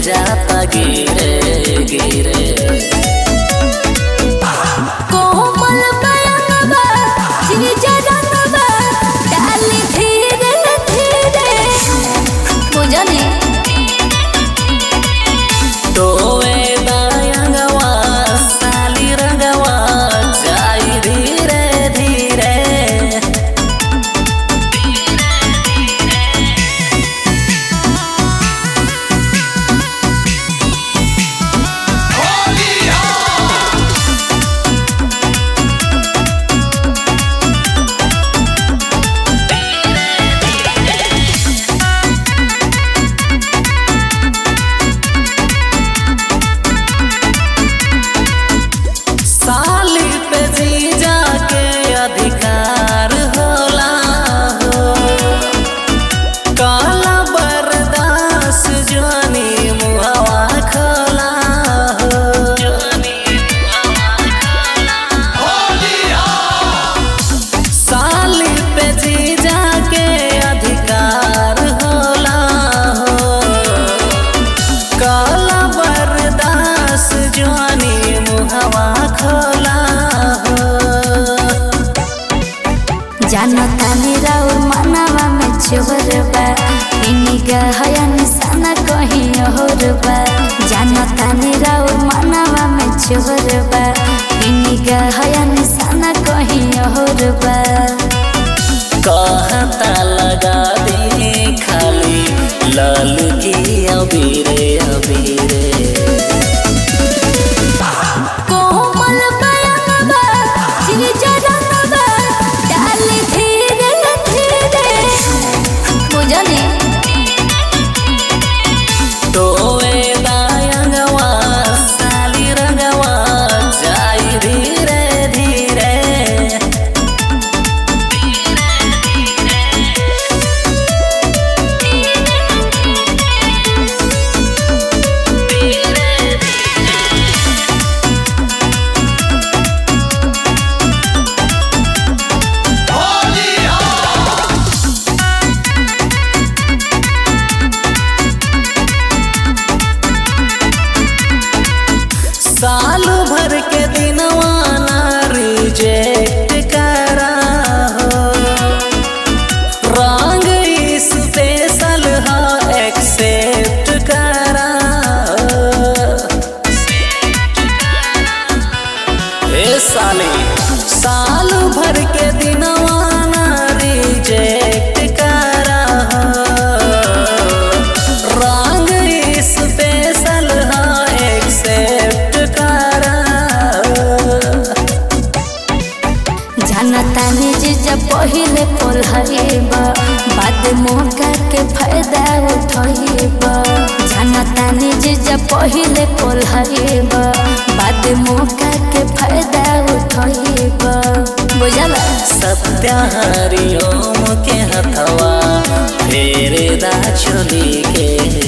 जाता गिरे गिरे। कोमल बयनवा जीजा रंगवा डाली धीरे धीरे बुझनी तोवे दायंगवा साली रंगवा जाई धीरे धीरे। साली पे जीजा के अधिकार होला हो, काला बर्दाश्त जानी मुहवा खोला हो। साली पे जीजा के अधिकार होला हो, काला बर्दाश्त जानी मुहवा खोला हो। जानता मेरा और मनवा में छोर बा इनिका हया निशाना कहीं और बा। जानता मेरा और मनवा में छोर बा इनिका हया निशाना कहीं और बा। कहता लगा दे खाली लाल की अबीरे अबीरे। कोमल बयनवा जीजा रंगवा डाली धीरे धीरे बुझनी तोवे दायंगवा साली रंगवा जाई धीरे धीरे। साल भर के दिनवा ना रिजेक्ट करा हो, रंग स्पेशल हा एक्सेप्ट करा हो। ए साली साल भर के दिनवा ना रिजेक्ट करा हो, रंग स्पेशल हा एक्सेप्ट करा हो। जानता ने जीजा पहिले पोलहइब बाद मौका के फायदा उठइब। जानता ने जीजा पहिले पोलहइब बाद मौका के फायदा उठइब बुझला। सत्याहरियों के हथवा फेरे दा चोली के